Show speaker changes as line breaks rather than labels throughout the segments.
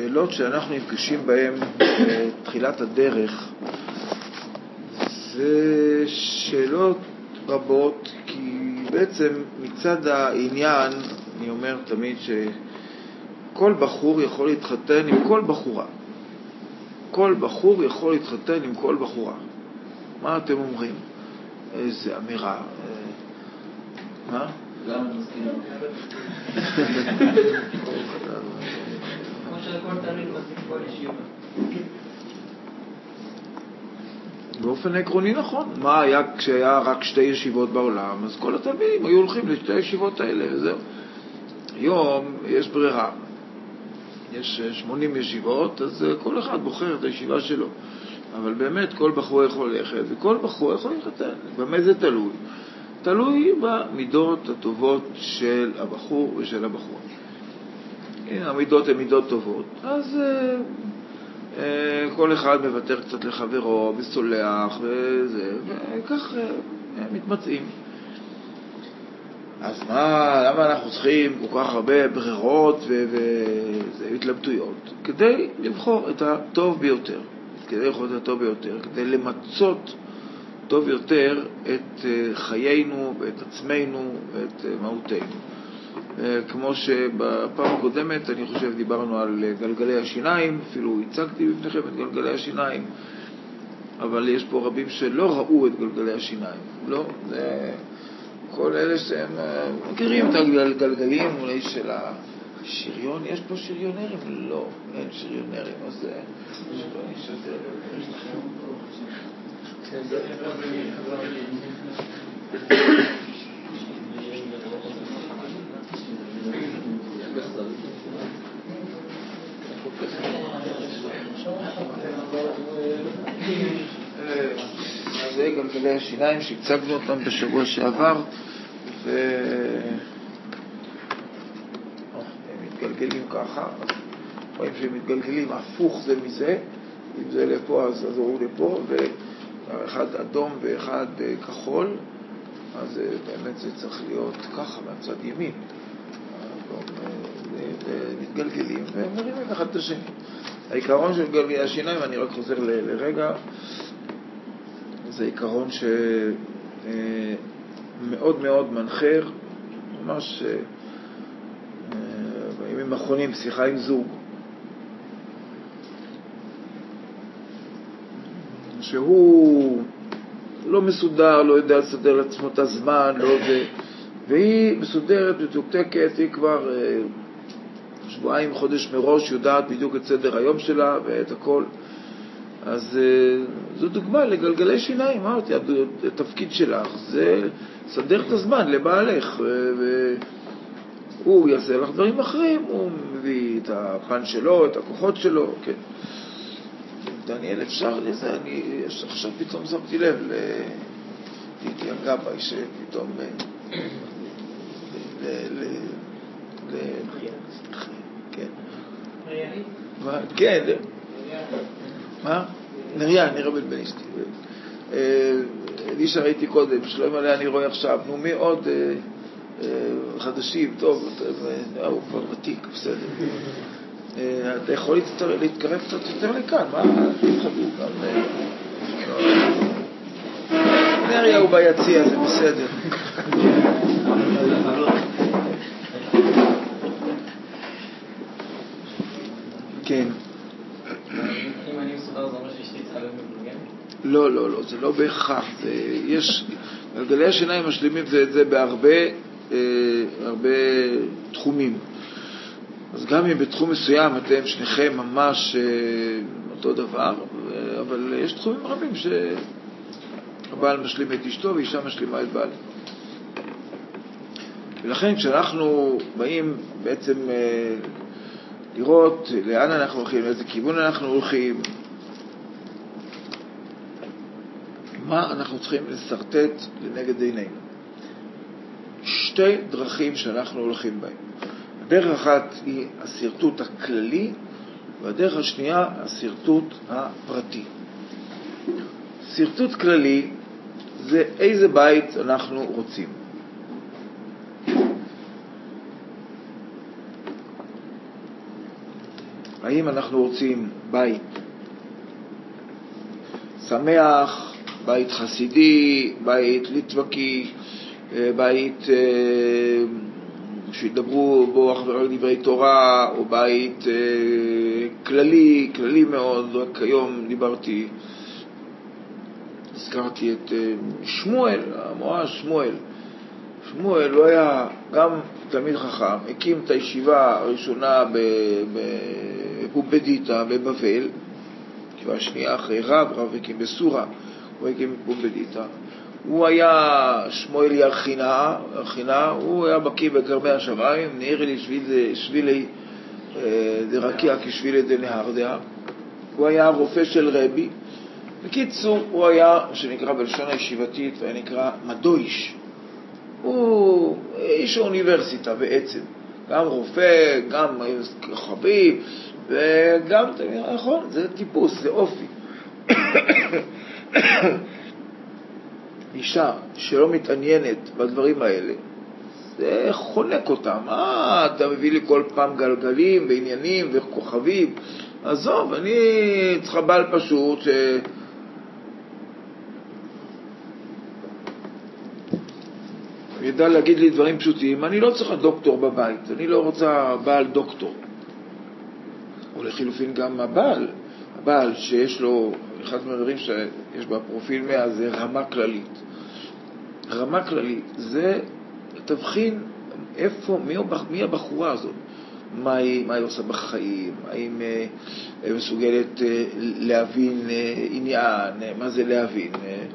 השאלות שאנחנו נפגשים בהן בתחילת הדרך זה שאלות רבות, כי בעצם מצד העניין אני אומר תמיד שכל בחור יכול להתחתן עם כל בחורה. כל בחור יכול להתחתן עם כל בחורה. מה אתם אומרים? איזה אמירה. מה?
גם אני מסכים. כמו שהכל תלוי בכל ישיבה.
באופן עקרוני נכון. מה היה כשהיה רק 2 ישיבות בעולם? אז כל התלמידים היו הולכים ל2 ישיבות האלה וזהו. היום יש ברירה. יש 80 ישיבות, אז כל אחד בוחר את הישיבה שלו. אבל באמת כל בחור יכול ללכת וכל בחור יכול להתחתן. במה זה תלוי? תלוי במידות הטובות של הבחור ושל הבחורה. אם המידות הן מידות טובות, אז כל אחד מוותר קצת לחברו וסולח וכך מתמצאים. אז למה אנחנו צריכים כל כך הרבה ברירות והתלבטויות? כדי לבחור את הטוב ביותר. כדי למצות טוב יותר את חיינו ואת עצמנו ואת מהותנו. כמו שבפעם הקודמת אני חושב דיברנו על גלגלי השיניים, אפילו הצגתי בפניכם את גלגלי השיניים, אבל יש פה רבים שלא ראו את גלגלי השיניים. לא, זה כל אלה שהם מכירים את הגלגלים אולי של השריון. יש פה שריונרים? לא, אין שריונרים. אז זה שלא נשתר. יש לכם זה גלגלי השיניים שהצגנו אותם בשבוע שעבר, והם מתגלגלים ככה. רואים שהם מתגלגלים הפוך זה מזה, אם זה לפה אז הוא לפה, ואחד אדום ואחד כחול, אז באמת זה צריך להיות ככה מהצד ימין. מתגלגלים והם מרימים אחד את השני. העיקרון של גלגלי השיניים, אני רק חוזר לרגע, זה עיקרון שמאוד מאוד מנחר, ממש בימים האחרונים שיחה עם זוג שהוא לא מסודר, לא יודע לסדר לעצמו את הזמן, לא זה, והיא מסודרת ותוקתקת, היא כבר שבועיים, חודש מראש יודעת בדיוק את סדר היום שלה ואת הכל. אז זו דוגמה לגלגלי שיניים. אמרתי, התפקיד שלך זה לסדר את הזמן לבעלך, והוא יעשה לך דברים אחרים, הוא מביא את הפן שלו, את הכוחות שלו. כן. דניאל, אפשר לזה? אני עכשיו פתאום שמתי לב ליטי הגבאי שפתאום כן. כן. מה? נריה בן אשתי. אלישה ראיתי קודם, שלום עליה אני רואה עכשיו. נו, מי עוד חדשים? טוב, הוא כבר ותיק, בסדר. אתה יכול להתקרב קצת יותר לכאן, מה? תפחדו גם. נריה הוא ביציע, זה בסדר. כן.
אם אני מסודר זה אומר שאשתי צריכה להיות מבוגרת?
לא, זה לא בהכרח. יש גלגלי השיניים משלימים זה בהרבה תחומים. אז גם אם בתחום מסוים אתם שניכם ממש אותו דבר, אבל יש תחומים רבים שהבעל משלים את אשתו ואישה משלימה את בעל. ולכן כשאנחנו באים בעצם לראות לאן אנחנו הולכים, לאיזה כיוון אנחנו הולכים, מה אנחנו צריכים לסרטט לנגד עינינו. 2 דרכים שאנחנו הולכים בהן. הדרך אחת היא הסרטוט הכללי, והדרך השנייה הסרטוט הפרטי. סרטוט כללי זה איזה בית אנחנו רוצים. האם אנחנו רוצים בית שמח, בית חסידי, בית ליטבקי, בית שידברו בו אך ורק דברי תורה, או בית כללי מאוד. רק היום הזכרתי את שמואל, המואש שמואל. שמואל לא היה גם תלמיד חכם, הקים את הישיבה הראשונה בפומפדיטה בבבל, ישיבה השנייה אחרי רב הקים בסורה, הוא הקים בפומפדיטה. הוא היה שמואל ירחינה, הוא היה בקיא בגרמי השמיים, נעיר לי שבילי דרקיע כשבילי דנהרדיה. הוא היה רופא של רבי. בקיצור, הוא היה, שנקרא בלשון הישיבתית, והיה נקרא מדויש. הוא איש האוניברסיטה בעצם, גם רופא, גם חביב, וגם, נכון, זה טיפוס, זה אופי. אישה שלא מתעניינת בדברים האלה, זה חונק אותם. אתה מביא לי כל פעם גלגלים ועניינים וכוכבים. עזוב, אני צריכה בעל פשוט ידע להגיד לי דברים פשוטים. אני לא צריכה דוקטור בבית, אני לא רוצה בעל דוקטור. או לחילופין גם הבעל שיש לו, אחד מהדברים שיש בפרופיל 100 זה רמה כללית. רמה כללית זה תבחין מי הבחורה הזאת, מה היא עושה בחיים, האם מסוגלת להבין עניין, מה זה להבין,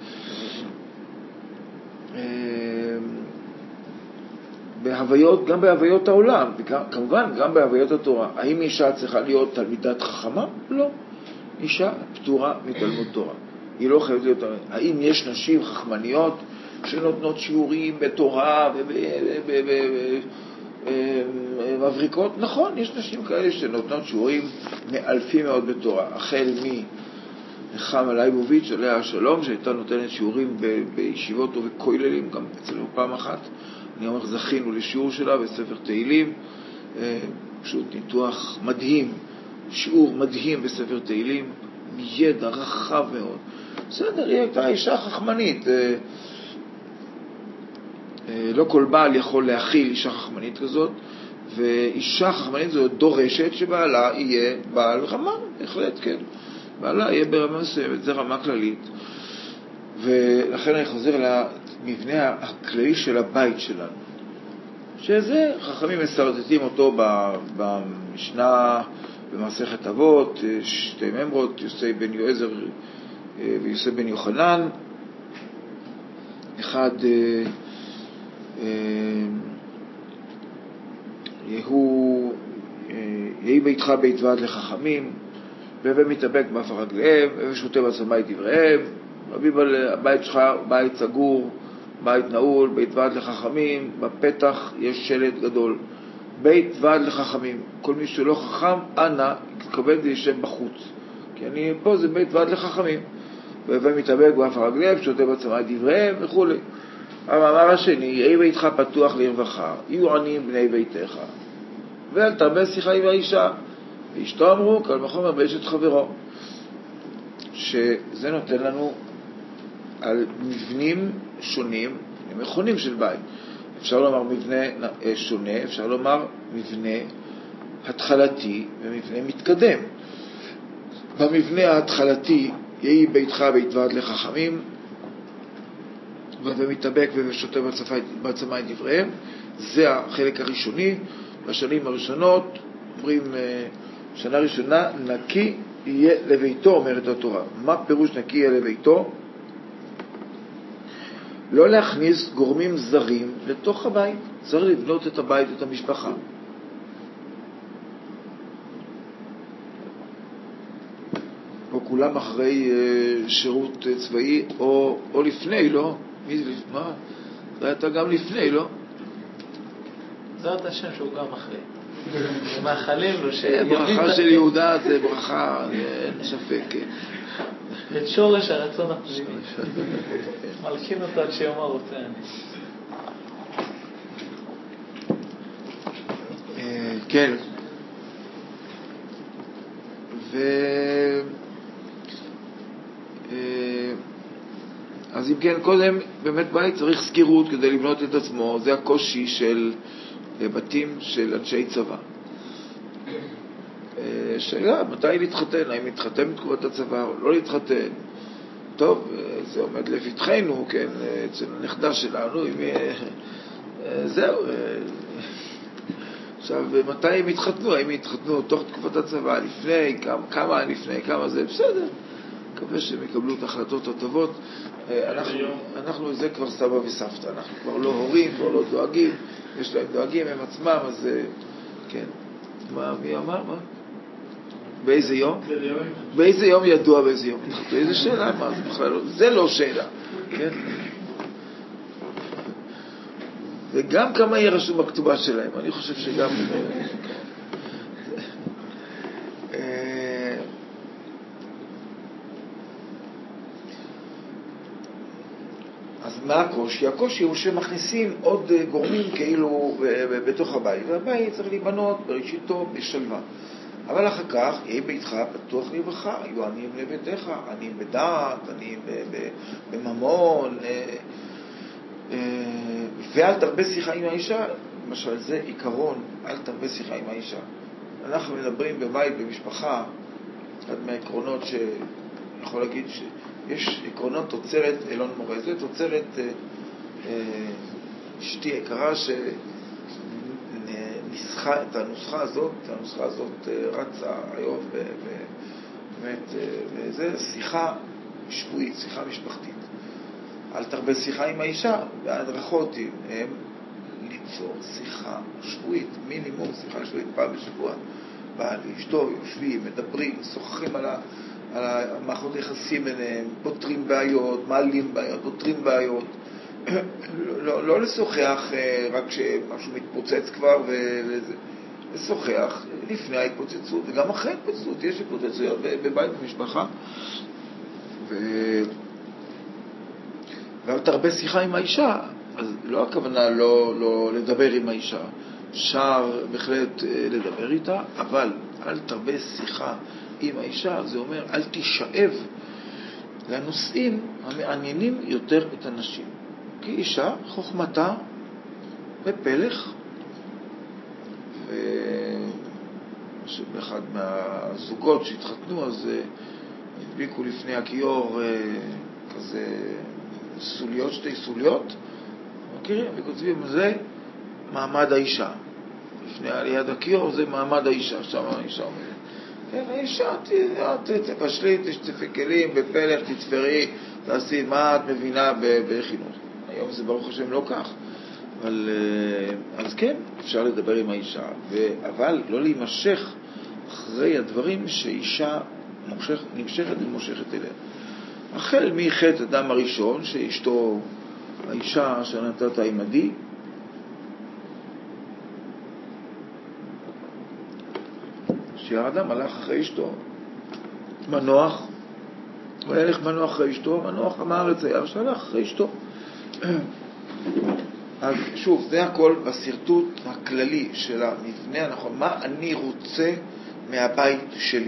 גם בהוויות העולם, וכמובן גם בהוויות התורה. האם אישה צריכה להיות תלמידת חכמה? לא. אישה פטורה מתלמוד תורה. היא לא חייבת להיות. האם יש נשים חכמניות שנותנות שיעורים בתורה ומבריקות? נכון, יש נשים כאלה שנותנות שיעורים מאלפים מאוד בתורה. החל נחמה לייבוביץ' עליה השלום, שהייתה נותנת שיעורים בישיבות ובכוללים, גם אצלנו פעם אחת. אני אומר, זכינו לשיעור שלה בספר תהילים, פשוט ניתוח מדהים, שיעור מדהים בספר תהילים, מידע רחב מאוד. בסדר, היא הייתה אישה חכמנית. לא כל בעל יכול להכיל אישה חכמנית כזאת, ואישה חכמנית זו דורשת שבעלה יהיה בעל רמה, בהחלט כן. בעלה יהיה ברמה מסוימת, זה רמה כללית. ולכן אני חוזר למבנה הכללי של הבית שלנו, שזה חכמים מסרטטים אותו במשנה במסכת אבות, שתי ממרות, יוסי בן יועזר ויוסי בן יוחנן. אחד יהי ביתך בית ועד לחכמים, והווה מתאבק באף רגליהם, והווה שותה בעצמי דבריהם. רביב על הבית שלך, בית סגור, בית נעול, בית ועד לחכמים, בפתח יש שלט גדול, בית ועד לחכמים. כל מי שלא חכם, אנא, יתכבד וישב בחוץ, כי אני פה זה בית ועד לחכמים. והווה מתאבק באף רגליהם, שותה בעצמי דבריהם וכו'. המאמר השני, יהי ביתך פתוח לרווחה, יהיו עניים בני ביתך, ואל תרבה שיחה עם האישה, ואשתו אמרו קל וחומר באשת חברו. שזה נותן לנו על מבנים שונים, מכונים של בית. אפשר לומר מבנה שונה, אפשר לומר מבנה התחלתי ומבנה מתקדם. במבנה ההתחלתי, יהי ביתך בית ועד לחכמים, ומתאבק ושותה בעצמי דבריהם. זה החלק הראשוני. בשנים הראשונות אומרים, שנה ראשונה נקי יהיה לביתו, אומרת התורה. מה פירוש נקי יהיה לביתו? לא להכניס גורמים זרים לתוך הבית. צריך לבנות את הבית, את המשפחה. או כולם אחרי שירות צבאי, או לפני, לא? מי זה לפני? מה? זה הייתה גם לפני, לא?
זאת השם שהוא גם אחרי. מאחלים לו
ברכה של יהודה זה ברכה, אין ספק.
את שורש הרצון הפנימי. מלכין אותו עד שיאמר רוצה אני.
כן. אז אם כן, קודם באמת בית צריך סגירות כדי לבנות את עצמו. זה הקושי של בתים של אנשי צבא. שאלה, מתי להתחתן? האם להתחתן בתקופת הצבא או לא להתחתן? טוב, זה עומד לפתחנו, כן, אצל הנכדה שלנו, זהו. עכשיו, מתי הם התחתנו? האם התחתנו תוך תקופת הצבא, לפני, כמה זה, בסדר. מקווה שהם יקבלו את ההחלטות הטובות. אנחנו זה כבר סבא וסבתא, אנחנו כבר לא הורים, כבר לא דואגים, יש להם דואגים הם עצמם, אז כן. מי אמר? מה? באיזה יום? באיזה יום ידוע באיזה יום? באיזה שאלה? מה? זה לא שאלה, כן? וגם כמה יהיה רשום בכתובה שלהם, אני חושב שגם... אז מה הקושי? הקושי הוא שמכניסים עוד גורמים כאילו בתוך הבית, והבית צריך להיבנות בראשיתו בשלווה. אבל אחר כך, יהיה ביתך פתוח לברכה, יהיו עניים לביתך, עניים בדעת, עניים בממון, ואל תרבה שיחה עם האישה. למשל, זה עיקרון, אל תרבה שיחה עם האישה. אנחנו מדברים בבית, במשפחה, אחד מהעקרונות שיכול להגיד שיש עקרונות תוצרת אלון מורה. זה תוצרת אשתי יקרה שניסחה את הנוסחה הזאת רצה היום באמת, וזה שיחה שבועית, שיחה משפחתית. אל תרבה שיחה עם האישה, וההדרכות הם ליצור שיחה שבועית, מינימום שיחה שבועית פעם בשבוע. בעל ואשתו יושבים, מדברים, שוחחים על המערכות היחסים ביניהם, פותרים בעיות, מעלים בעיות, פותרים בעיות. לא לשוחח רק כשמשהו מתפוצץ כבר וזה. לשוחח לפני ההתפוצצות וגם אחרי ההתפוצצות. יש התפוצצויות בבית במשפחה. ואל תרבה שיחה עם האישה, אז לא הכוונה לא לדבר עם האישה. אפשר בהחלט לדבר איתה, אבל אל תרבה שיחה עם האישה, זה אומר אל תשאב לנושאים המעניינים יותר את הנשים. כי אישה חוכמתה בפלך, ובאחד מהזוגות שהתחתנו אז הדביקו לפני הכיור כזה סוליות, שתי סוליות, מכירים? וכותבים זה מעמד האישה. לפני ליד הכיור זה מעמד האישה, שם האישה אומרת. כן, האישה, תפשלי, תשטפי כלים, בפלך, תצפרי, תעשי מה את מבינה בחינוך. היום זה ברוך השם לא כך. אבל, אז כן, אפשר לדבר עם האישה, אבל לא להימשך אחרי הדברים שאישה נמשכת ומושכת אליה. החל מחטא אדם הראשון, שאשתו, האישה אשר נתת עמדי, שהאדם הלך אחרי אשתו. מנוח, וילך מנוח אחרי אשתו, מנוח המארץ היה שהלך אחרי אשתו. אז שוב, זה הכל בסרטוט הכללי של המבנה הנכון. מה אני רוצה מהבית שלי?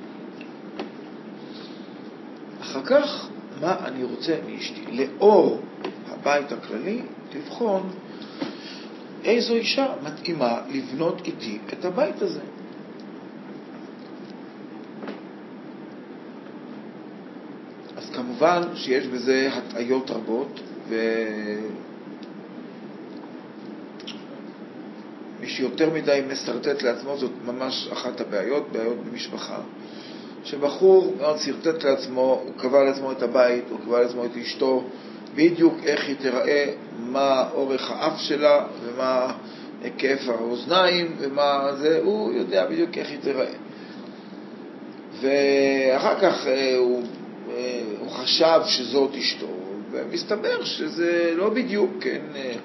אחר כך, מה אני רוצה מאשתי? לאור הבית הכללי, לבחון איזו אישה מתאימה לבנות איתי את הבית הזה. אז כמובן שיש בזה הטעיות רבות, מי שיותר מדי מסרטט לעצמו, זאת ממש אחת הבעיות, בעיות במשפחה. שבחור מאוד סרטט לעצמו, הוא קבע לעצמו את הבית, הוא קבע לעצמו את אשתו, בדיוק איך היא תראה, מה אורך האף שלה, ומה היקף האוזניים, ומה זה, הוא יודע בדיוק איך היא תראה. ואחר כך הוא חשב שזאת אשתו, ומסתבר שזה לא בדיוק, כן,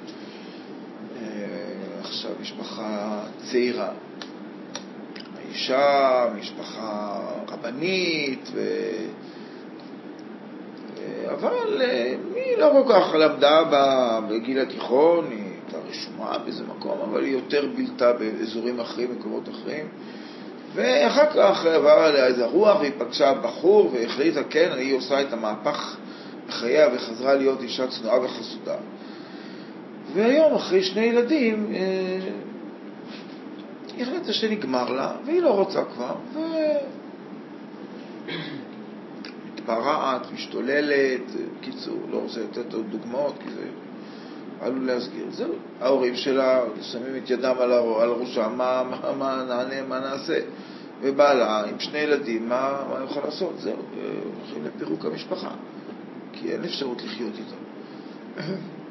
עכשיו משפחה צעירה. האישה, משפחה רבנית, אבל היא לא כל כך למדה בגיל התיכון, היא הייתה רשומה באיזה מקום, אבל היא יותר בילתה באזורים אחרים, מקומות אחרים. ואחר כך עבר עליה איזה רוח, והיא פגשה בחור, והחליטה, כן, היא עושה את המהפך בחייה, וחזרה להיות אישה צנועה וחסודה. והיום, אחרי 2 ילדים, היא החליטה שנגמר לה, והיא לא רוצה כבר, מתפרעת, משתוללת, קיצור, לא רוצה לתת עוד דוגמאות, כי זה עלול להסגיר. זהו, ההורים שלה שמים את ידם על ראשה, מה נענה, מה נעשה? ובעלה עם 2 ילדים, מה יוכל לעשות? זהו, הולכים לפירוק המשפחה, כי אין אפשרות לחיות איתה.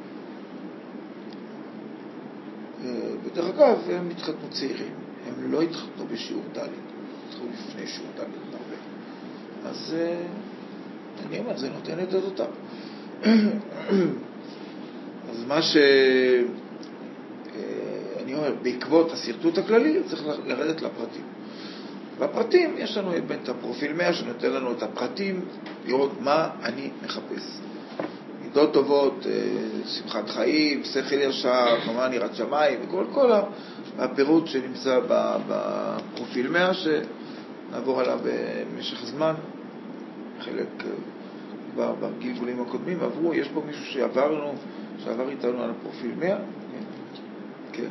בדרך אגב, הם התחתנו צעירים, הם לא התחתנו בשיעור ד', התחתנו לפני שיעור ד' הרבה. אז אני אומר, זה נותן את אותם. אז מה שאני אומר, בעקבות הסרטוט הכללי, צריך לרדת לפרטים. בפרטים יש לנו את הפרופיל 100 שנותן לנו את הפרטים, לראות מה אני מחפש. מידות טובות, שמחת חיים, שכל ישר, כמובן יראת שמיים, וכל הפירוט שנמצא בפרופיל 100 שנעבור עליו במשך הזמן. חלק כבר בגלגולים הקודמים עברו, יש פה מישהו שעבר איתנו על הפרופיל 100? כן.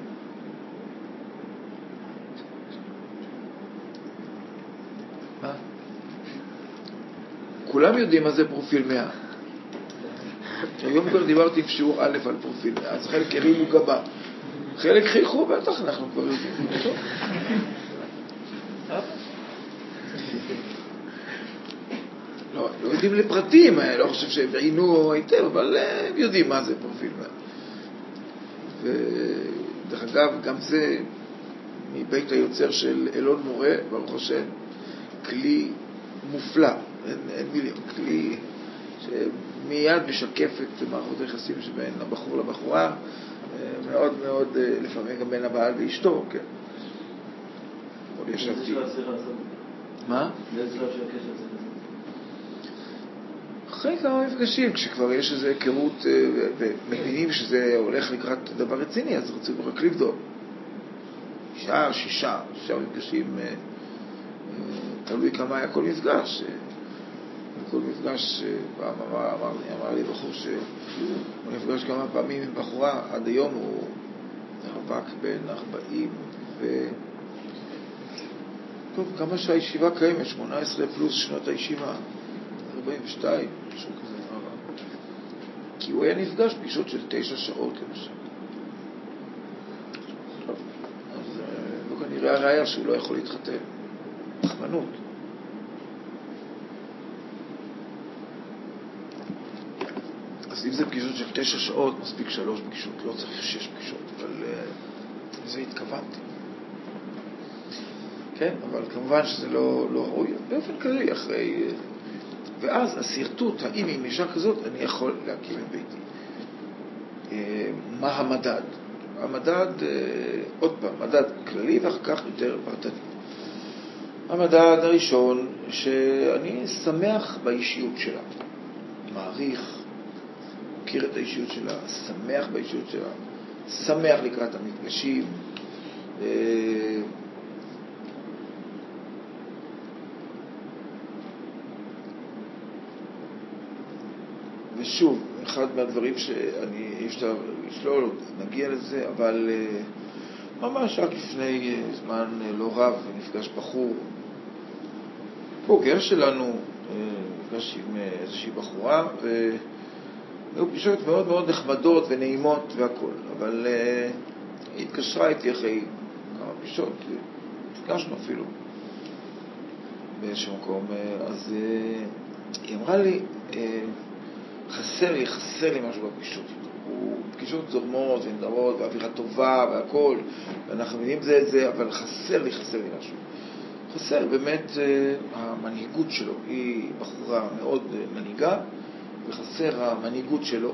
מה? כולם יודעים מה זה פרופיל 100. היום כבר דיברתי עם שיעור א' על פרופיל 100, אז חלק הרימו גבה. חלק חייכו, בטח אנחנו כבר יודעים. לא יודעים לפרטים, לא חושב שהם עינו היטב, אבל הם יודעים מה זה פרופיל 100. ודרך אגב, גם זה מבית היוצר של אלון מורה, ברוך השם, כלי מופלא, אין מילים, כלי שמיד משקף את מערכות היחסים שבין הבחור לבחורה, מאוד מאוד, לפעמים גם בין הבעל ואשתו, כן. עוד ישבתי. מה?
באיזה שלב של הקשר זה?
אחרי כמה מפגשים, כשכבר יש איזו היכרות ומבינים שזה הולך לקראת דבר רציני, אז רוצים רק לבדוק. 6 מפגשים, תלוי כמה היה כל מפגש. כל מפגש, פעם אמר לי בחור שהוא נפגש כמה פעמים עם בחורה, עד היום הוא רווק בין 40 טוב, כמה שהישיבה קיימת, 18 פלוס שנות הישיבה, 42, משהו כזה, כי הוא היה נפגש פגישות של 9 שעות למשל. טוב, אז לא כנראה הראיה שהוא לא יכול להתחתן. תחמנות. אז אם זה פגישות של 9 שעות, מספיק 3 פגישות, לא צריך 6 פגישות, אבל לזה התכוונתי. כן, אבל כמובן שזה לא ראוי, באופן כללי אחרי... ואז הסרטוט, האם עם אישה כזאת אני יכול להקים את ביתי. מה המדד? המדד, עוד פעם, מדד כללי ואחר כך יותר פרטני. המדד הראשון, שאני שמח באישיות שלה, מעריך, מכיר את האישיות שלה, שמח באישיות שלה, שמח לקראת המפגשים, ושוב, אחד מהדברים שאני אפשר לשלול, נגיע לזה, אבל ממש רק לפני זמן לא רב נפגש בחור, בוגר שלנו, נפגש עם איזושהי בחורה, והיו פגישות מאוד מאוד נחמדות ונעימות והכל, אבל היא התקשרה איתי אחרי כמה פגישות, נפגשנו אפילו באיזשהו מקום, אז היא אמרה לי, חסר לי משהו בפגישות איתו. פגישות זורמות ונדרות ואווירה טובה והכל, ואנחנו מבינים זה את זה, אבל חסר לי משהו. חסר באמת המנהיגות שלו. היא בחורה מאוד מנהיגה, וחסר המנהיגות שלו.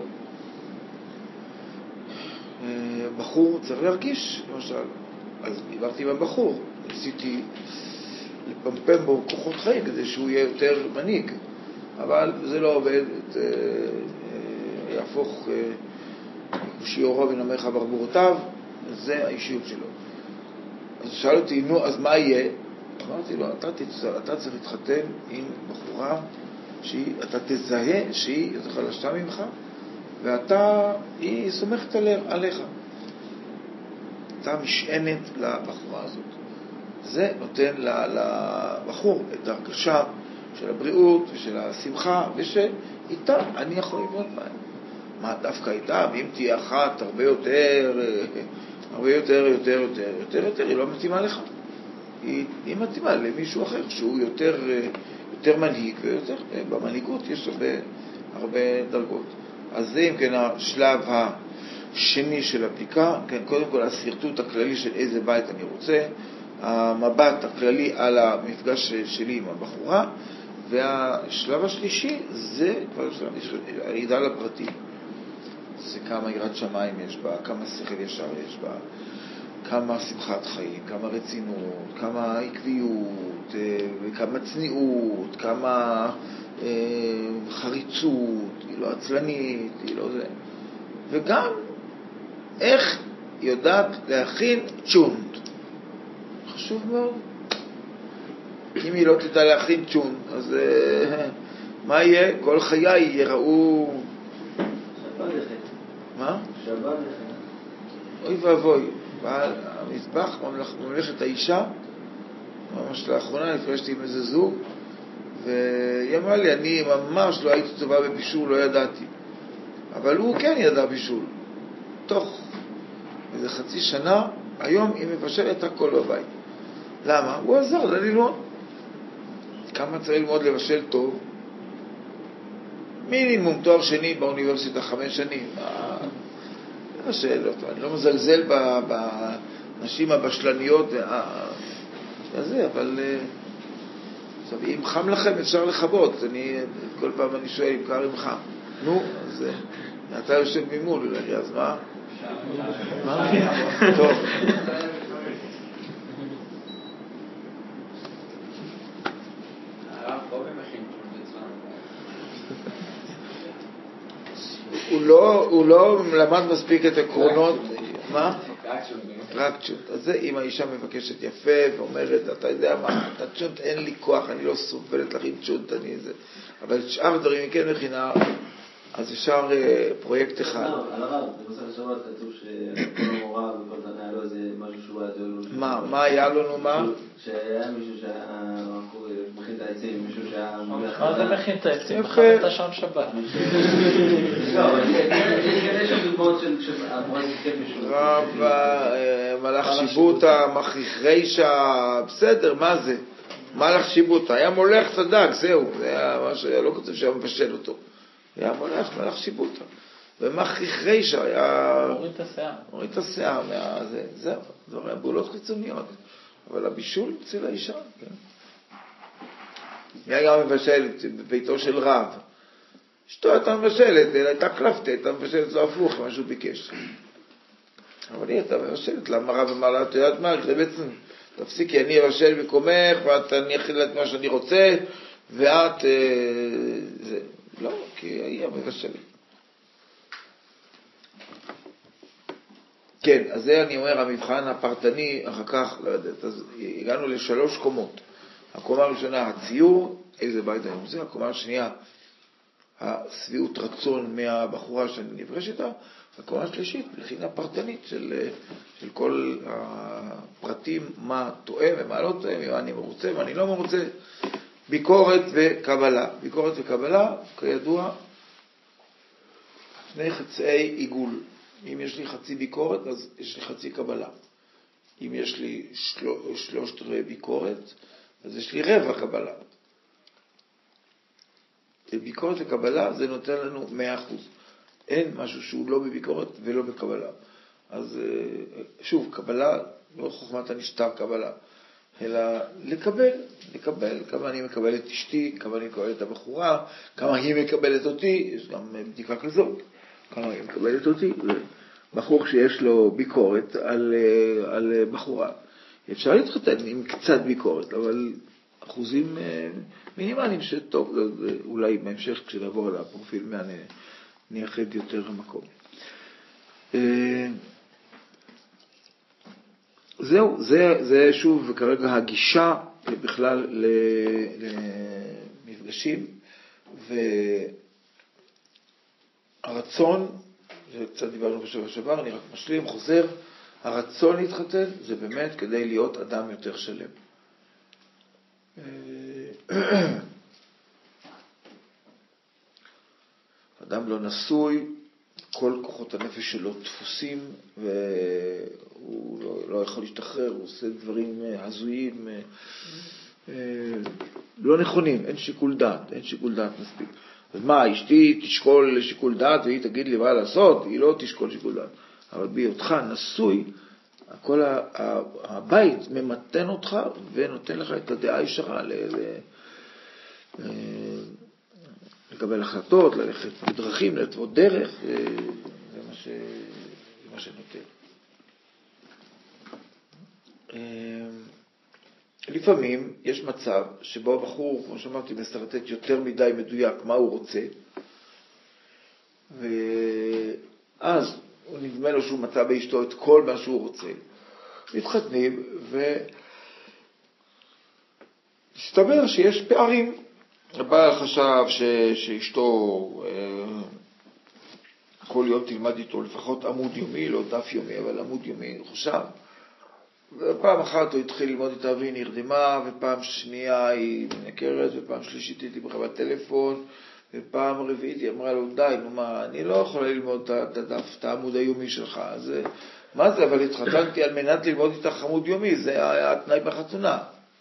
בחור צריך להרגיש, למשל, אז דיברתי עם הבחור, ניסיתי לפמפם בו כוחות חיים כדי שהוא יהיה יותר מנהיג. אבל זה לא עובד, יהפוך שיורו ונמר חברבורותיו, ברבורותיו, זה האישיות שלו. אז שאל אותי, נו, אז מה יהיה? אמרתי לו, אתה צריך להתחתן עם בחורה שאתה תזהה שהיא יותר חלשה ממך, היא סומכת עליך. אתה משענת לבחורה הזאת. זה נותן לבחור את ההרגשה של הבריאות ושל השמחה, ושאיתה אני יכול לבנות בהם. מה דווקא איתה? ואם תהיה אחת הרבה יותר, היא לא מתאימה לך. היא מתאימה למישהו אחר שהוא יותר מנהיג, ויותר במנהיגות יש הרבה דרגות. אז זה אם כן השלב השני של הבדיקה, כן, קודם כל הסרטוט הכללי של איזה בית אני רוצה, המבט הכללי על המפגש שלי עם הבחורה, והשלב השלישי זה כבר הירידה לפרטים. זה כמה יראת שמיים יש בה, כמה שכל ישר יש בה, כמה שמחת חיים, כמה רצינות, כמה עקביות, כמה צניעות, כמה חריצות, היא לא עצלנית, היא לא זה. וגם איך יודעת להכין צ'ונט. חשוב מאוד. אם היא לא תדע להכין צ'ונט, אז מה יהיה? כל חיי יראו...
שבת לכם.
מה?
שבת לכם.
אוי ואבוי. במטבח ממלכת האישה, ממש לאחרונה נפגשתי עם איזה זוג, והיא אמרה לי, אני ממש לא הייתי טובה בבישול, לא ידעתי. אבל הוא כן ידע בישול. תוך איזה חצי שנה, היום היא מבשלת הכל בבית. למה? הוא עזר לה ללמוד. כמה צריך ללמוד לבשל טוב? מינימום תואר שני באוניברסיטה 5 שנים. השאלות, אני לא מזלזל בנשים הבשלניות אבל אם חם לכם אפשר לחבות. כל פעם אני שואל אם קר אם חם. נו, אז אתה יושב ממול, אז מה? טוב. הוא לא למד מספיק את עקרונות. מה? רק צ'ונט. אז זה אם האישה מבקשת יפה ואומרת, אתה יודע מה, את הצ'ונט אין לי כוח, אני לא סובלת להכין צ'ונט, אבל את שאר דברים היא כן מכינה, אז אפשר פרויקט אחד.
על הרב, במוסף השבת כתוב שכל המורה וכל תנאי לו איזה משהו שהוא היה דואג לו.
מה היה לנו מה?
שהיה מישהו שהיה מכין את העצים, מישהו שהיה...
מה זה מכין את העצים? מכין את השעון שבת.
לא, אבל יש שם דוגמאות של המורה כן מישהו.
רב, מלאך שיבוטה, מכריך רישה, בסדר, מה זה? מלאך שיבוטה, היה מולך צדק, זהו, זה היה מה שהיה, לא כתוב שהיה מבשל אותו. היה מלאך שיבוטה. ומכריך רישה היה... מוריד את השיער. זהו, זה היה פעולות חיצוניות. אבל הבישול אצל האישה, כן. היה גם מבשלת בביתו של רב. אשתו הייתה מבשלת, הייתה קלפת, הייתה מבשלת לא הפוך, מה שהוא ביקש. אבל היא הייתה מבשלת, למה רב אמר לה, את יודעת מה, זה בעצם, תפסיקי, אני אבשל במקומך, ואני אכיל את מה שאני רוצה, ואת... זה... לא, כי היא המבשלת. כן, אז זה אני אומר, המבחן הפרטני, אחר כך, לא יודעת, אז הגענו ל3 קומות. הקומה הראשונה, הציור, איזה בית היום זה, הקומה השנייה, השביעות רצון מהבחורה שאני נפגש איתה, הקומה השלישית, בחינה פרטנית של כל הפרטים, מה תואם ומה לא תואם, מה אני מרוצה, מה אני לא מרוצה, ביקורת וקבלה. ביקורת וקבלה, כידוע, 2 חצאי עיגול. אם יש לי חצי ביקורת, אז יש לי חצי קבלה. אם יש לי 3 ביקורת, אז יש לי רבע קבלה. ביקורת וקבלה זה נותן לנו 100%. אין משהו שהוא לא בביקורת ולא בקבלה. אז שוב, קבלה, לא חוכמת הנשתר קבלה, אלא לקבל כמה אני מקבל את אשתי, כמה אני מקבל את הבחורה, כמה היא מקבלת אותי, יש גם בדיקה כזאת, כמה היא מקבלת אותי, בחור שיש לו ביקורת על בחורה. אפשר להתחתן עם קצת ביקורת, אבל אחוזים מינימליים שטוב, אולי בהמשך כשנעבור על הפרופיל נייחד יותר המקום. זהו, זה שוב כרגע הגישה בכלל למפגשים, והרצון, זה קצת דיברנו בשבוע שעבר, אני רק משלים, חוזר, הרצון להתחתן זה באמת כדי להיות אדם יותר שלם. אדם לא נשוי, כל כוחות הנפש שלו דפוסים, והוא לא יכול להשתחרר, הוא עושה דברים הזויים, לא נכונים, אין שיקול דעת מספיק. אז מה, אשתי תשקול שיקול דעת והיא תגיד לי מה לעשות? היא לא תשקול שיקול דעת. אבל בהיותך נשוי, כל הבית ממתן אותך ונותן לך את הדעה הישרה לקבל החלטות, ללכת בדרכים, להתוות דרך, זה מה שנותן. לפעמים יש מצב שבו הבחור, כמו שאמרתי, מסרטט יותר מדי מדויק מה הוא רוצה, ואז הוא נדמה לו שהוא מצא באשתו את כל מה שהוא רוצה. מתחתנים, והסתבר שיש פערים. הבעל חשב שאשתו כל יום תלמד איתו לפחות עמוד יומי, לא דף יומי, אבל עמוד יומי, חושב. ופעם אחת הוא התחיל ללמוד איתה והיא נרדמה, ופעם שנייה היא נקרת, ופעם שלישית היא דיברה בטלפון, ופעם רביעית היא אמרה לו, די, נו מה, אני לא יכולה ללמוד את העמוד היומי שלך. אז מה זה? אבל התחתנתי על מנת ללמוד איתך עמוד יומי, זה היה התנאי בחתונה.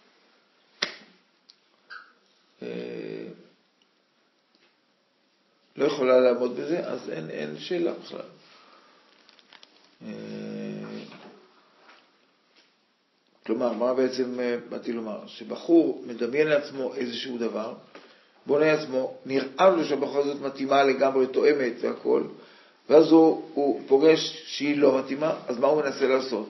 לא יכולה לעמוד בזה, אז אין שאלה בכלל. כלומר, מה בעצם באתי לומר? שבחור מדמיין לעצמו איזשהו דבר, בונה לעצמו, נראה לו שהבחור הזאת מתאימה לגמרי, תואמת והכל, ואז הוא פוגש שהיא לא מתאימה, אז מה הוא מנסה לעשות?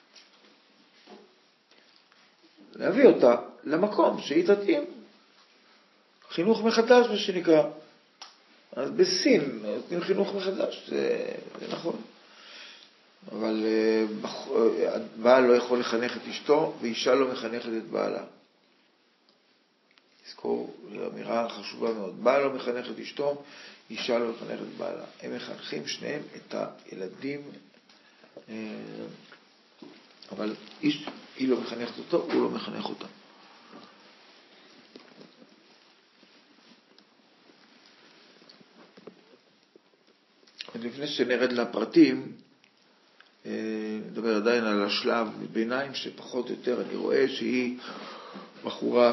להביא אותה למקום שהיא תתאים. חינוך מחדש, מה שנקרא. אז בסין נותנים חינוך מחדש, זה נכון. אבל בעל לא יכול לחנך את אשתו, ואישה לא מחנכת את בעלה. תזכור, זו אמירה חשובה מאוד. בעל לא מחנך את אשתו, אישה לא מחנכת את בעלה. הם מחנכים שניהם את הילדים, אבל היא לא מחנכת אותו, הוא לא מחנך אותה. לפני שנרד לפרטים, נדבר עדיין על השלב ביניים שפחות או יותר אני רואה שהיא בחורה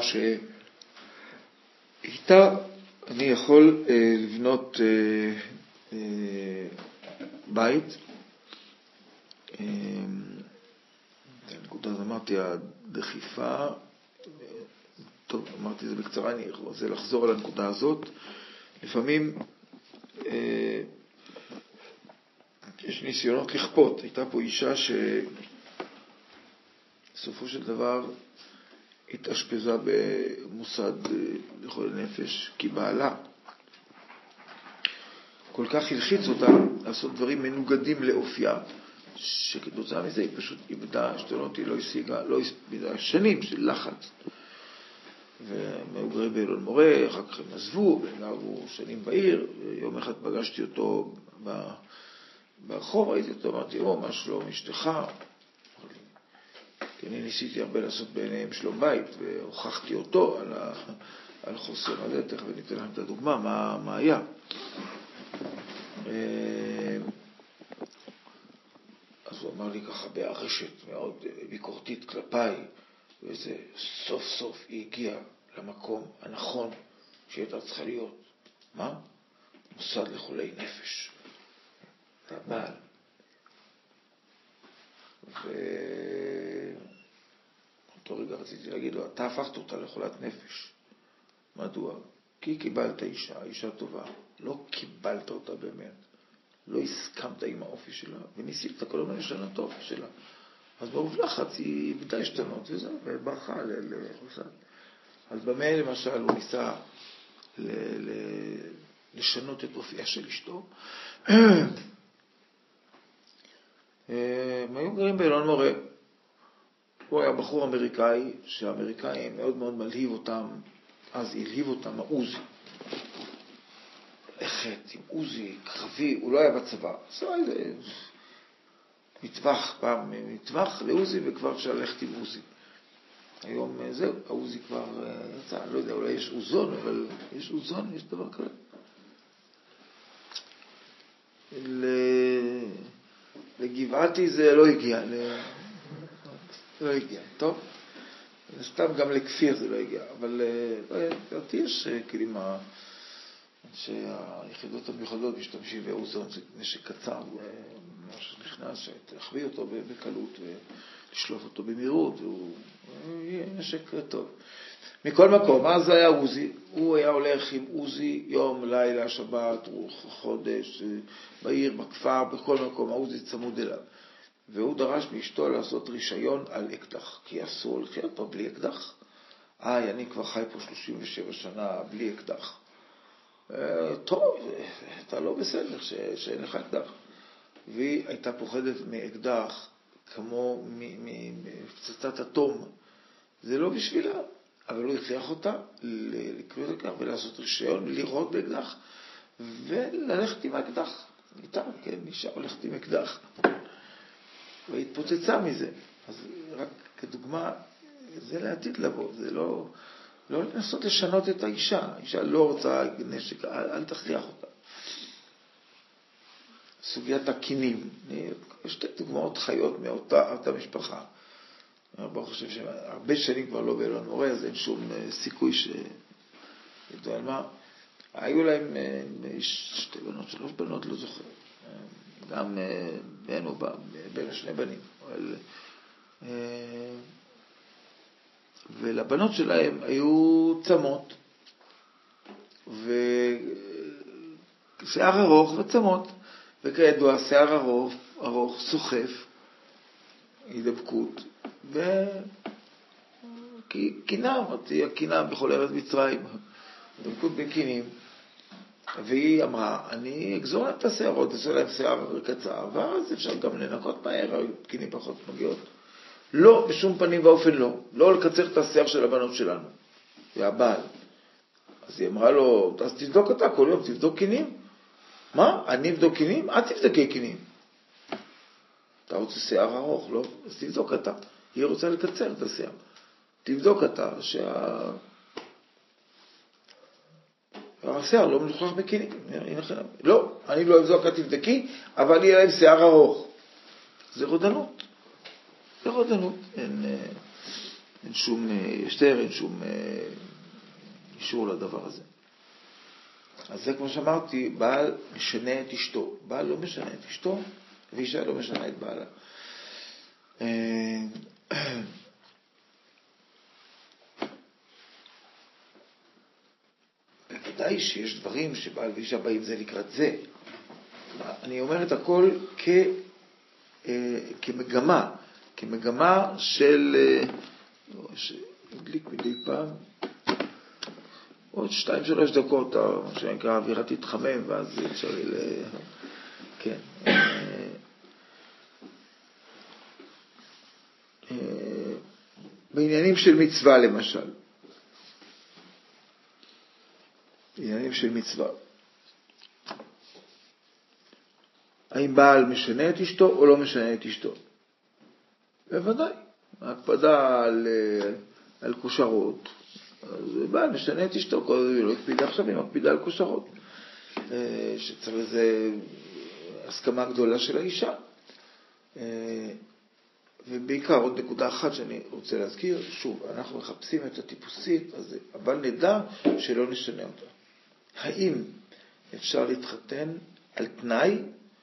שאיתה אני יכול לבנות בית. הנקודה הזאת אמרתי, הדחיפה, טוב, אמרתי זה בקצרה, אני רוצה לחזור על הנקודה הזאת. לפעמים יש ניסיונות לכפות. הייתה פה אישה שסופו של דבר התאשפזה במוסד לחולי נפש, כי בעלה כל כך הלחיץ אותה לעשות דברים מנוגדים לאופייה, שכתוצאה מזה היא פשוט איבדה שתונות, היא לא השיגה, שנים של לחץ. והם היו גרים באלון מורה, אחר כך הם עזבו, והם גרו שנים בעיר. יום אחד פגשתי אותו ברחוב, ראיתי אותו, אמרתי, מה שלום אשתך? כי אני ניסיתי הרבה לעשות בעיניהם שלום בית, והוכחתי אותו על חוסר הזה. תכף אני אתן לכם את הדוגמה, מה היה. אז הוא אמר לי ככה בארשת מאוד ביקורתית כלפיי, וזה סוף סוף היא הגיעה למקום הנכון שהייתה צריכה להיות. מה? מוסד לחולי נפש. והבעל. ואותו רגע רציתי להגיד לו, אתה הפכת אותה לחולת נפש. מדוע? כי קיבלת אישה טובה. לא קיבלת אותה באמת. לא הסכמת עם האופי שלה, וניסית כל הזמן לשנות את האופי שלה. אז ברוב לחץ היא איבדה השתנות, וזהו, וברכה לחוסד. אז במה למשל הוא ניסה לשנות את אופיה של אשתו? הם היו גרים באלון מורה. הוא היה בחור אמריקאי, שהאמריקאים מאוד מאוד מלהיב אותם, אז הלהיב אותם העוזי. ללכת עם עוזי, קרבי, הוא לא היה בצבא. אז היה איזה מטווח, פעם מטווח לעוזי, וכבר אפשר ללכת עם עוזי. היום זהו, העוזי כבר יצא, לא יודע, אולי יש אוזון, אבל יש אוזון, יש דבר כזה. לגבעתי זה לא הגיע, לא הגיע, טוב? סתם גם לכפיר זה לא הגיע, אבל לדעתי יש כלים שהיחידות המיוחדות משתמשים באוזון, זה נשק קצר, ממש נכנס, שתחביא אותו בקלות ולשלוף אותו במהירות, והוא יהיה נשק טוב. מכל מקום, אז היה עוזי, הוא היה הולך עם עוזי יום, לילה, שבת, חודש, בעיר, בכפר, בכל מקום, העוזי צמוד אליו. והוא דרש מאשתו לעשות רישיון על אקדח, כי אסור לחיות פה בלי אקדח. אני כבר חי פה 37 שנה בלי אקדח. טוב, אתה לא בסדר שאין לך אקדח. והיא הייתה פוחדת מאקדח כמו מפצצת אטום. זה לא בשבילה, אבל הוא הכריח אותה לקרוא אקדח ולעשות רישיון, לראות באקדח וללכת עם האקדח. איתה, כן, אישה הולכת עם אקדח. והתפוצצה מזה. אז רק כדוגמה, זה לעתיד לבוא, זה לא לנסות לשנות את האישה. האישה לא רוצה נשק, אל תכריח אותה. סוגיית הקינים, יש שתי דוגמאות חיות מאותה משפחה. אני חושב שהרבה שנים כבר לא באלון מורה, אז אין שום סיכוי שידעו על מה. היו להם שתי בנות, 3 בנות, לא זוכר. גם בין שני בנים. ולבנות שלהם היו צמות, ושיער ארוך וצמות, וכידוע שיער ארוך סוחף, הידבקות, וקינה, אמרתי, הקינה בכל ארץ מצרים, הידבקות בקינים, והיא אמרה, אני אגזור להם את השערות, אעשה להם שיער קצר, ואז אפשר גם לנקות מהר, קינים פחות מגיעות. לא, בשום פנים ואופן לא. לא לקצר את השיער של הבנות שלנו. זה הבעל. אז היא אמרה לו, אז תבדוק אתה כל יום, תבדוק קינים. מה? אני אבדוק קינים? את תבדקי קינים. אתה רוצה שיער ארוך, לא? אז תבדוק אתה. היא רוצה לקצר את השיער. תבדוק אתה השיער לא מלוכלך בקינים. לא, אני לא אבדוק, את תבדקי, אבל יהיה להם שיער ארוך. זה רודנות. זה רודנות. אין שום ישתר, אין שום אישור לדבר הזה. אז זה כמו שאמרתי, בעל משנה את אשתו. בעל לא משנה את אשתו, ואישה לא משנה את בעלה. בוודאי שיש דברים שבעל ואישה באים זה לקראת זה. אני אומר את הכל כמגמה של הדליק מדי פעם עוד 2-3 דקות, מה שנקרא האווירה תתחמם, ואז אפשר כן. בעניינים של מצווה למשל. בעניינים של מצווה. האם בעל משנה את אשתו או לא משנה את אשתו? בוודאי. ההקפדה על כושרות. אז בעל משנה את אשתו, כל זה לא הקפידה עכשיו, היא מקפידה על כושרות. שצריך איזו הסכמה גדולה של האישה. ובעיקר עוד נקודה אחת שאני רוצה להזכיר, שוב, אנחנו מחפשים את הטיפוסית, אבל נדע שלא נשנה אותה. האם אפשר להתחתן על תנאי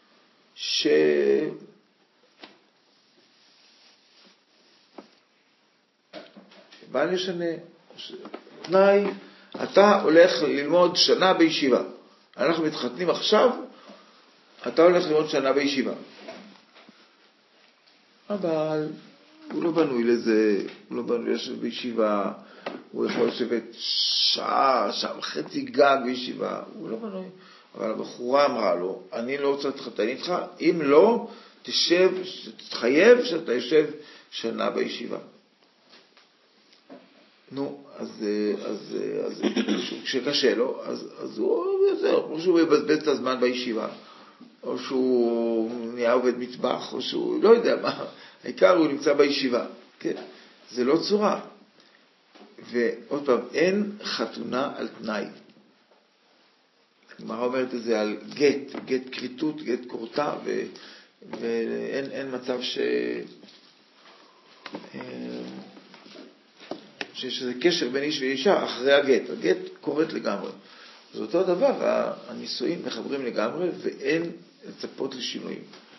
בא נשנה תנאי, אתה הולך ללמוד שנה בישיבה, אנחנו מתחתנים עכשיו, אתה הולך ללמוד שנה בישיבה. אבל הוא לא בנוי לזה, הוא לא בנוי לשבת בישיבה, הוא יכול לשבת שעה וחצי גג בישיבה, הוא לא בנוי. אבל הבחורה אמרה לו, אני לא רוצה להתחתן איתך, אם לא, תתחייב שאתה יושב שנה בישיבה. נו, אז כשקשה לו, אז הוא יוזר, או שהוא מבזבז את הזמן בישיבה, או שהוא נהיה עובד מטבח, או שהוא לא יודע מה, העיקר הוא נמצא בישיבה, כן? זה לא צורה. ועוד פעם, אין חתונה על תנאי. הגמרא אומרת את זה על גט כריתות, גט קורתה, ואין מצב שיש איזה קשר בין איש ואישה אחרי הגט. הגט קורית לגמרי. אז אותו דבר, הנישואים מחברים לגמרי, ואין לצפות לשינויים.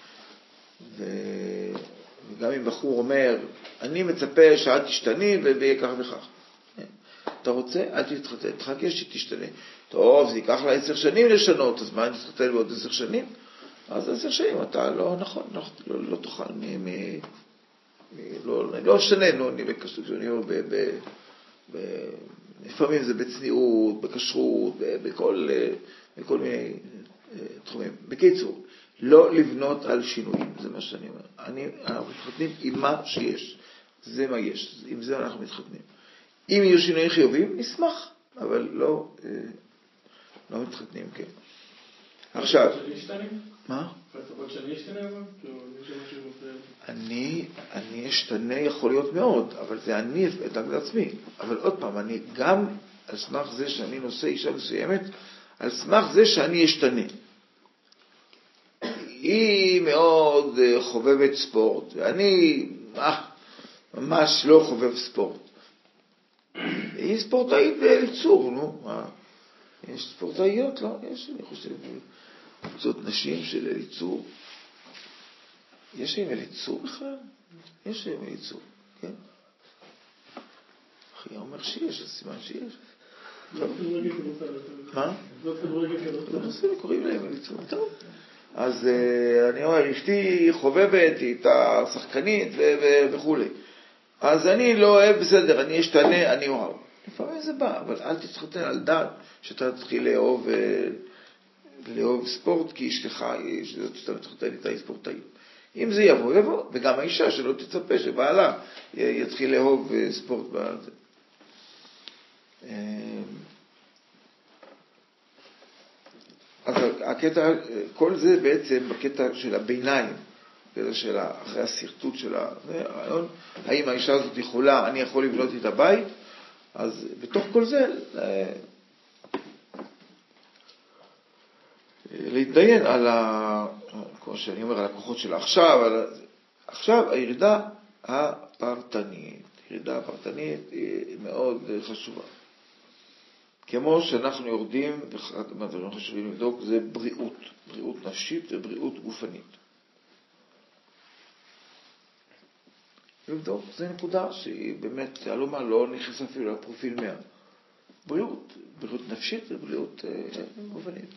וגם אם בחור אומר, אני מצפה שאת תשתני ויהיה כך וכך. אתה רוצה? אל תתחתן, תחכה שתשתנה. טוב, זה ייקח לה 10 שנים לשנות, אז מה אני תתחתן בעוד 10 שנים? אז 10 שנים אתה לא נכון, לא תוכל לא אשתנה, אני בקשרות, לפעמים זה בצניעות, בכשרות, בכל מיני תחומים. בקיצור, לא לבנות על שינויים, זה מה שאני אומר. אנחנו מתחתנים עם מה שיש, זה מה יש, עם זה אנחנו מתחתנים. אם יהיו שינויים חיוביים, נשמח, אבל לא מתחתנים, כן. עכשיו, מה? אני אשתנה יכול להיות מאוד, אבל זה אני אדאג לעצמי. אבל עוד פעם, אני גם על סמך זה שאני נושא אישה מסוימת, על סמך זה שאני אשתנה. היא מאוד חובבת ספורט, ואני ממש לא חובב ספורט. היא ספורטאית בליצור, נו. יש ספורטאיות, לא? יש, אני חושב, קבוצות נשים של ליצור. יש להם ליצור בכלל? יש להם ליצור, כן? אחי אומר שיש, אז סימן שיש. מה? לא עושים, קוראים להם ליצור. טוב. אז אני אומר, אשתי חובבת, היא הייתה שחקנית וכו'. אז אני לא אוהב, בסדר, אני אשתנה, אני אוהב. לפעמים זה בא, אבל אל תתחתן על דעת שאתה תתחיל לאהוב ספורט, כי אשתך, שזאת שאתה מתחתן איתה היא ספורטאית. אם זה יבוא, וגם האישה שלא תצפה שבעלה יתחיל לאהוב ספורט בזה. אז הקטע, כל זה בעצם בקטע של הביניים, בקטע של אחרי הסרטוט של הרעיון, האם האישה הזאת יכולה, אני יכול לבנות את הבית, אז בתוך כל זה להתדיין על כמו שאני אומר, על הכוחות שלה. עכשיו הירידה הפרטנית, הירידה הפרטנית היא מאוד חשובה. כמו שאנחנו יורדים, ואחד מהדברים חשובים לבדוק, זה בריאות נפשית ובריאות גופנית. לבדוק, זו נקודה שהיא באמת, הלומה לא נכנס אפילו לפרופיל 100. בריאות נפשית ובריאות גופנית.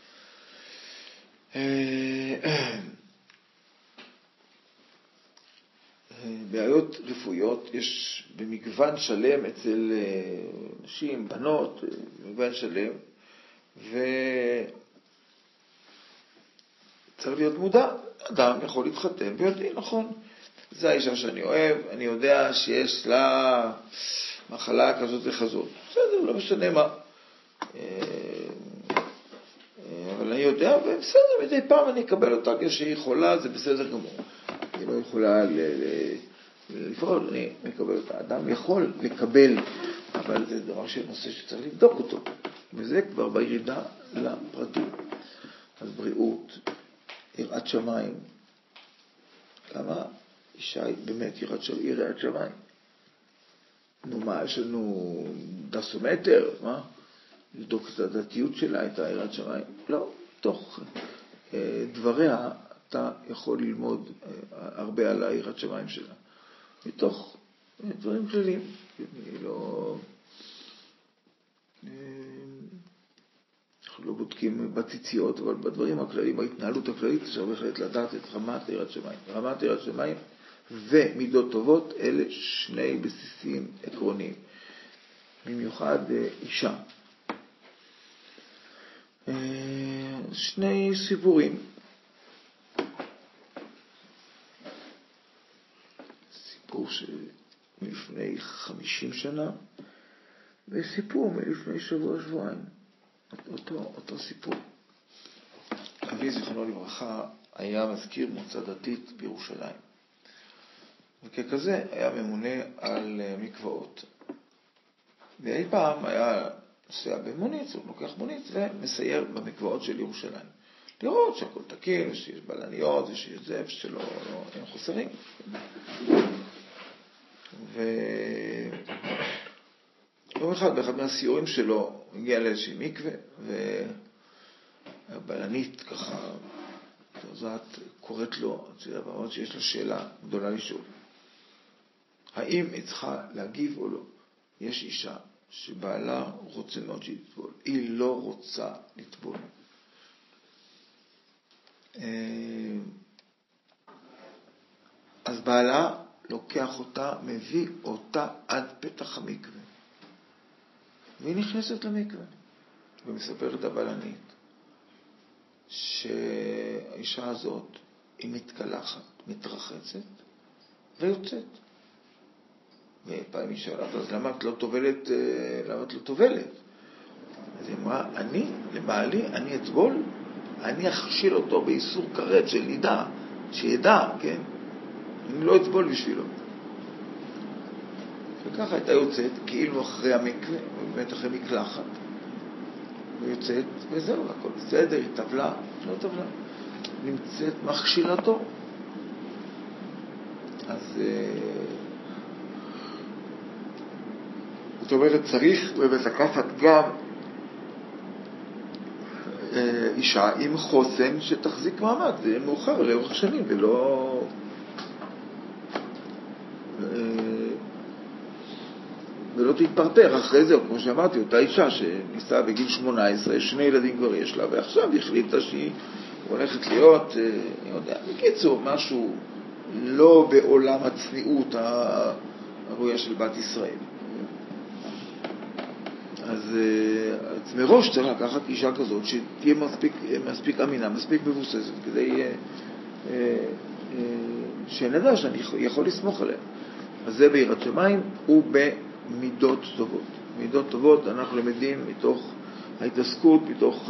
בעיות רפואיות יש במגוון שלם אצל נשים, בנות, במגוון שלם, וצריך להיות מודע. אדם יכול להתחתן ויודעים, נכון, זו האישה שאני אוהב, אני יודע שיש לה מחלה כזאת וכזאת. בסדר, לא משנה מה. אבל אני יודע, ובסדר, מדי פעם אני אקבל אותה כשהיא חולה, זה בסדר גמור. היא לא יכולה לפעול, אני מקבל אותה. אדם יכול לקבל, אבל זה דבר נושא שצריך לבדוק אותו. וזה כבר בירידה לפרטות. אז בריאות, יראת שמיים. למה? אישה היא באמת יראת שמיים. נו מה, יש לנו דסומטר, מה? לבדוק את הדתיות שלה, את היראת שמיים. לא, תוך דבריה אתה יכול ללמוד הרבה על היראת שמיים שלה. מתוך דברים כלליים. אנחנו לא בודקים בציציות, אבל בדברים הכלליים, בהתנהלות הכללית, אפשר בהחלט לדעת את רמת היראת שמיים. רמת היראת שמיים ומידות טובות, אלה שני בסיסים עקרוניים. במיוחד אישה. שני סיפורים. סיפור שמלפני 50 שנה, וסיפור מלפני שבועיים, אותו סיפור. אבי זיכרונו לברכה היה מזכיר מועצה דתית בירושלים, וככזה היה ממונה על מקוואות. ואי פעם היה נוסע במונית, הוא לוקח מונית ומסייר במקוואות של ירושלים, לראות שהכל תקין, שיש בלניות ושיש זה, ושלא אין חוסרים. ויום אחד באחד מהסיורים שלו הגיע לאיזושהי מקווה, והבלנית ככה זאת קוראת לו, ואומרת שיש לה שאלה גדולה לשאול. האם היא צריכה להגיב או לא? יש אישה שבעלה רוצה מאוד שהיא תטבול, היא לא רוצה לטבול. אז בעלה לוקח אותה, מביא אותה עד פתח המקווה. והיא נכנסת למקווה. ומספרת הבלנית שהאישה הזאת היא מתקלחת, מתרחצת ויוצאת. ופעם היא שאלה, אז למה את לא טובלת? אז היא אמרה, לבעלי, אני אטבול, אני אכשיל אותו באיסור כרת של נידה, שידע, כן? אני לא אטבול בשבילו. וככה הייתה יוצאת, כאילו אחרי המקווה, ובאמת אחרי מקלחת. ויוצאת, וזהו, הכל בסדר, היא טבלה, לא טבלה. נמצאת מכשילתו. אז זאת אומרת, צריך לקחת גם אישה עם חוסן שתחזיק מעמד, זה מאוחר לאורך שנים, ולא תתפרפר אחרי זה, כמו שאמרתי, אותה אישה שניסה בגיל 18, 2 ילדים כבר יש לה, ועכשיו החליטה שהיא הולכת להיות, אני יודע, בקיצור, משהו לא בעולם הצניעות הרויה של בת ישראל. אז מראש צריך לקחת אישה כזאת שתהיה מספיק אמינה, מספיק מבוססת, כדי שנדע שאני יכול לסמוך עליה. אז זה ביראת שמיים ובמידות טובות. מידות טובות אנחנו למדים מתוך ההתעסקות, מתוך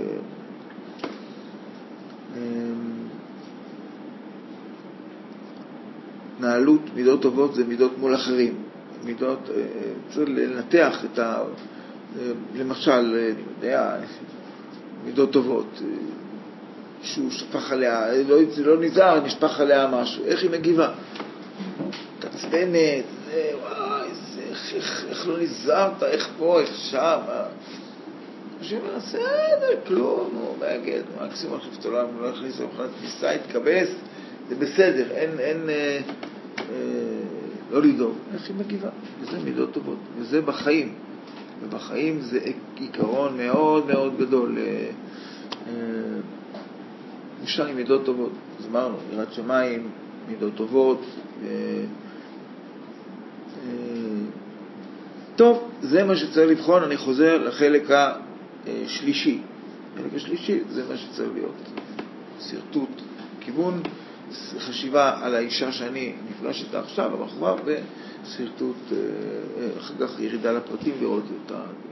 נעלות. מידות טובות זה מידות מול אחרים. מידות, צריך לנתח את למשל, אני יודע, מידות טובות, שהוא שפך עליה, לא נזהר, נשפך עליה משהו, איך היא מגיבה? תצבנת, וואי, איך לא נזהרת, איך פה, איך שם, שאומר, בסדר, כלום, הוא מגד, מקסימום חפת עולם, לא הכניס למחנת כניסה, התכבס, זה בסדר, אין לא לדאוג. איך היא מגיבה? וזה מידות טובות. וזה בחיים. ובחיים זה עיקרון מאוד מאוד גדול. אישה עם מידות טובות. אז אמרנו, יראת שמיים, מידות טובות. טוב, זה מה שצריך לבחון. אני חוזר לחלק השלישי. החלק השלישי זה מה שצריך להיות. סרטוט, כיוון, חשיבה על האישה שאני נפגש איתה עכשיו, המחווה, וסרטוט, אחר כך ירידה לפרטים לראות אותה.